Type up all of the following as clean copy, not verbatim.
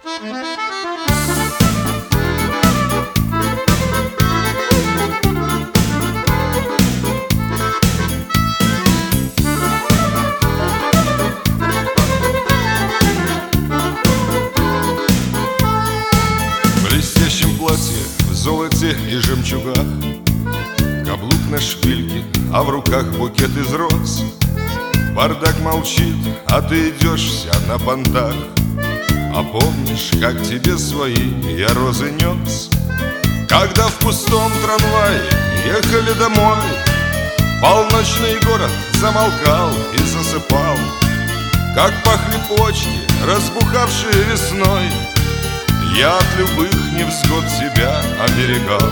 В золоте и жемчугах, каблук на шпильке, а в руках букет из роз. Бардак молчит, а ты идешь вся на понтах. А помнишь, как тебе свои я розы нес? Когда в пустом трамвае ехали домой, полночный город замолкал и засыпал. Как пахли почки, разбухавшие весной, я от любых невзгод тебя оберегал.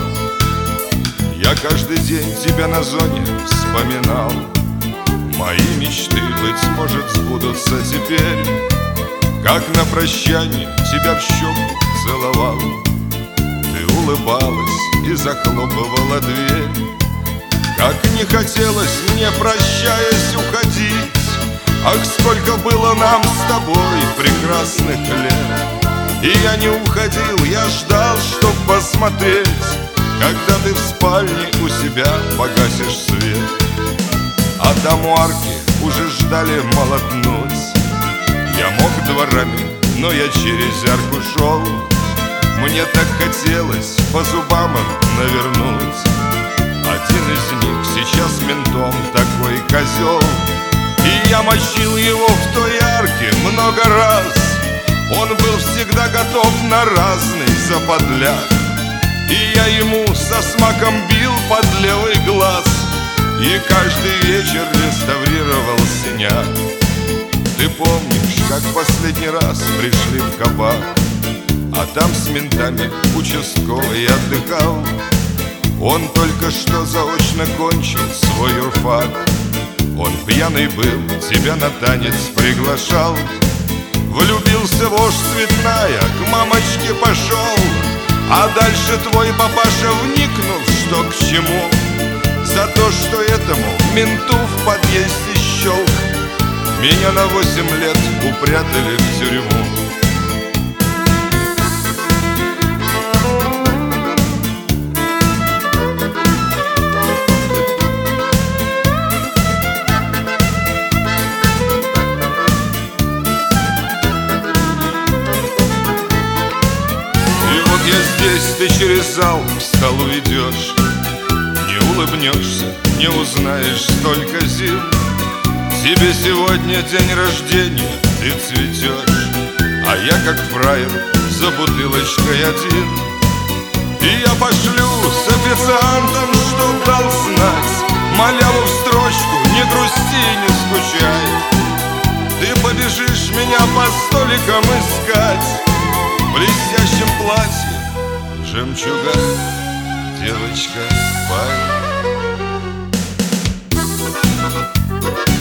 Я каждый день тебя на зоне вспоминал. Мои мечты, быть может, сбудутся теперь. Как на прощание тебя в щеку целовал. Ты улыбалась и захлопывала дверь. Как не хотелось мне, прощаясь, уходить. Ах, сколько было нам с тобой прекрасных лет. И я не уходил, я ждал, чтоб посмотреть, когда ты в спальне у себя погасишь свет. А там у арки уже ждали молотнуть. Я мог дворами, но я через арку шел. Мне так хотелось по зубам им навернуть. Один из них сейчас ментом такой козел, и я мочил его в той арке много раз. Он был всегда готов на разный заподляк, и я ему со смаком бил под левый глаз, и каждый вечер реставрировал синяк. Ты помнишь, как последний раз пришли в кабак, а там с ментами участковый отдыхал. Он только что заочно кончил свой юрфак. Он пьяный был, тебя на танец приглашал. Влюбился вождь Цветная, к мамочке пошел. А дальше твой папаша, вникнув, что к чему, за то, что этому менту в подъезде щелк, меня на 8 лет упрятали в тюрьму. Я здесь, ты через зал к столу идешь. Не улыбнешься, не узнаешь столько зим. Тебе сегодня день рождения, ты цветешь, а я как фраер за бутылочкой один. И я пошлю с официантом, чтоб дал знать, маляву в строчку, не грусти, не скучай. Ты побежишь меня по столикам искать в блестящем платье, жемчуга, девочка, пай.